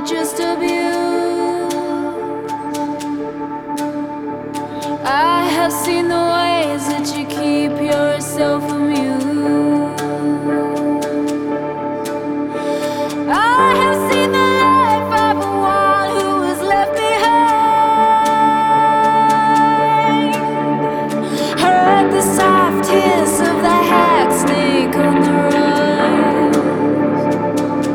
just abused. I have seen the ways that you keep yourself amused. I have seen the life of one who was left behind. Heard the soft hymn